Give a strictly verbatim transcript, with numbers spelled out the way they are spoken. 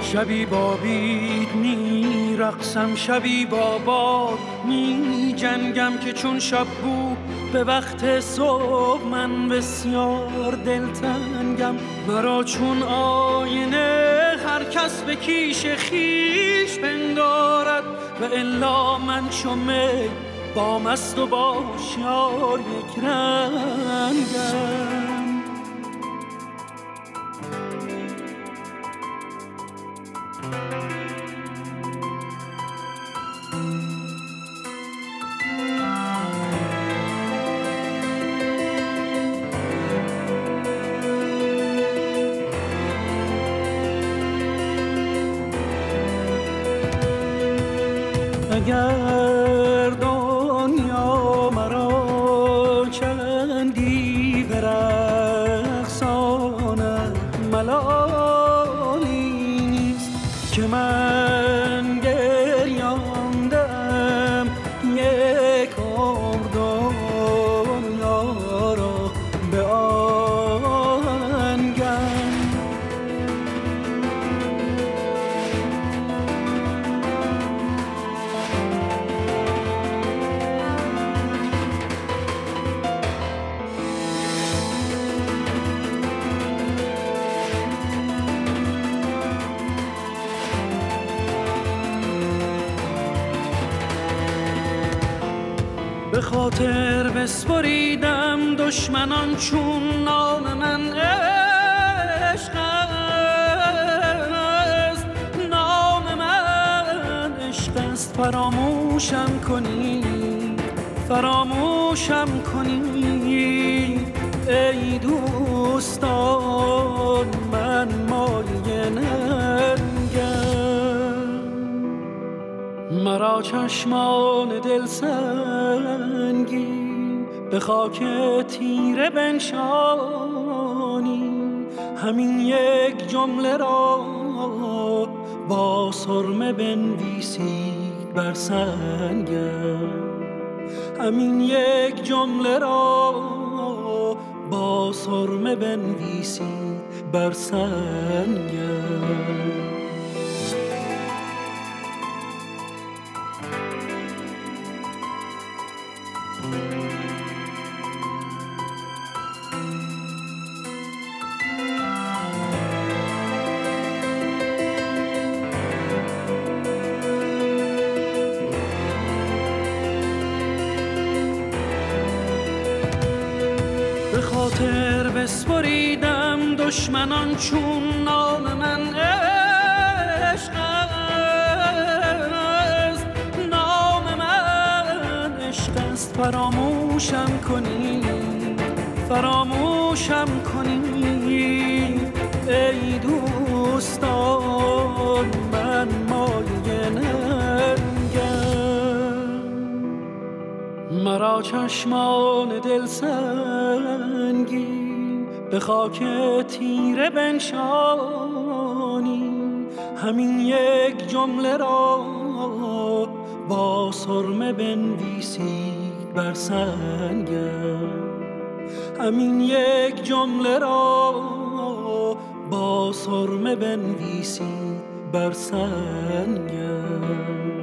شبی با بید می رقصم، شبی با باد می جنگم که چون شب بود به وقت صبح من بسیار دلتنگم. مرا چون آینه هر کس به کیش خیش پندارد و الا من چو می با مست و با هوشیار یک رنگم. اگر دنیا مرا چندی برقصاند ملالی نیست که من گریاندم یک عمر دنیا را به آهنگم. به خاطر بسپریدم دشمنان چون نام من عشق است، نام من عشق است. فراموشم کنی فراموشم کنی ای دوستان، من مایه ننگم. مرا چشمان دل سنگی به خاک تیره بنشانی، همین یک جمله را با سرمه بنویسید بر سنگم. همین یک جمله را با سرمه بنویسید بر سنگم. به خاطر بسپریدم دشمنان چون نام من عشق است، نام من عشق است. فراموشم کنی فراموشم کنی ای دوستان، من مایه ننگم. مرا چشمان دل سنگی به خاک تیره بنشانی، همین یک جمله را با سرمه بنویسید بر سنگم. همین یک جمله را با سرمه بنویسید بر سنگم.